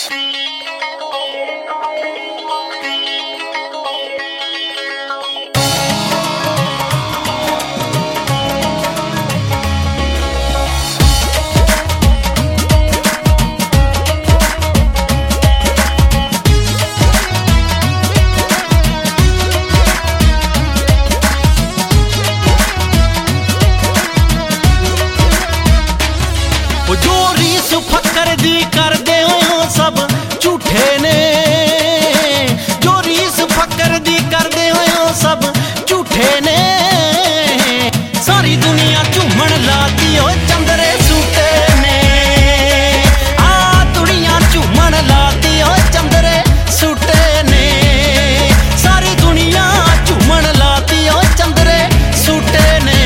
जो रीस फकर दी कर दे सब झूठे ने, जो रीस फकर दी कर दे सब झूठे ने। सारी दुनिया झूमन लाती हो चंदरे सूटे ने, आ दुनिया झूमन लाती हो चंदरे सूटे ने। सारी दुनिया झूमन लाती हो चंदरे सूटे ने।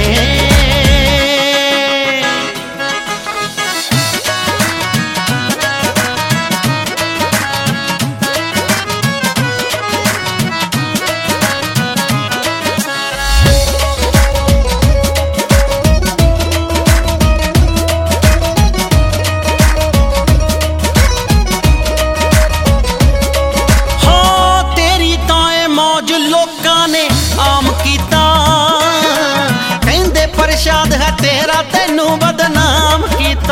प्रसाद है तेरा तेनू बदनाम कीता।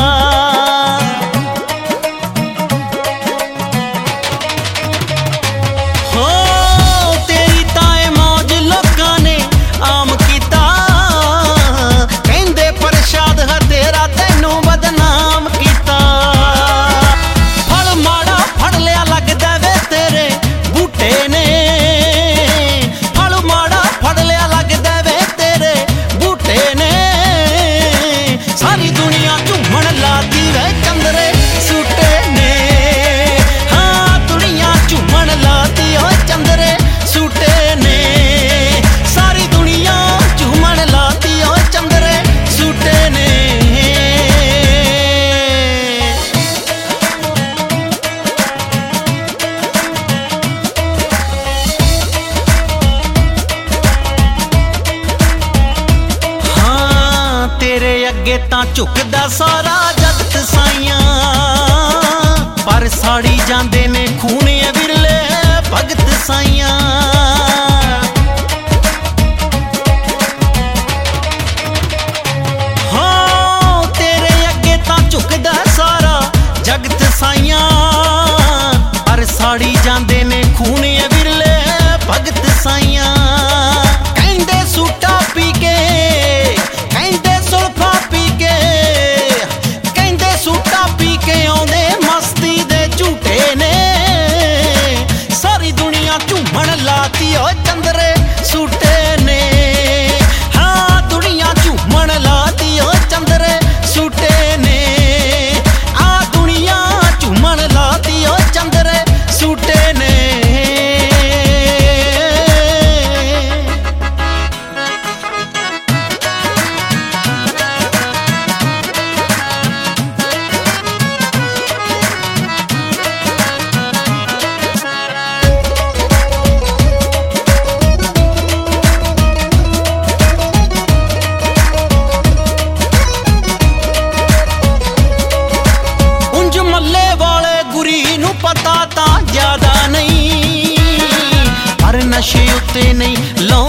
हो तेरी ताए मौज लोकां ने आम कीता। कहंदे प्रसाद है तेरा तेनू बदनाम कीता। फल माड़ा फड़ लिया लगदा वे तेरे बूटे ने, फल माड़ा फड़ लिया लगदा वे तेरे बूटे ने। सारी दुनिया झूमन लाती वे चंदरे सूटे ने, हाँ दुनिया झूमन लाती हो चंदरे सूटे ने। सारी दुनिया झूमन लाती हो चंदरे सूटे ने। तेरे अगे तां झुकदा सारा जगत साइयां, पर साड़ी जांदे ने खूने विरले भगत साइयां। हाँ तेरे अगे तां झुकदा सारा जगत साइयां, पर साड़ी जांदे ने खूने विरले भगत साइयां। कहंदे सूटा पी के, कहंदे सुल्फा पी के, कहंदे सूटा पी के आउंदे मस्ती दे झूठे ने। सारी दुनिया झूमन लाती हो चंदरे सूटे ने, हाँ दुनिया झूमन लाती हो चंदरे सूटे ने। आ दुनिया झूमन लाती हो चंदरे सूटे ने। पता तां ज्यादा नहीं, पर नशे उत्ते नहीं लो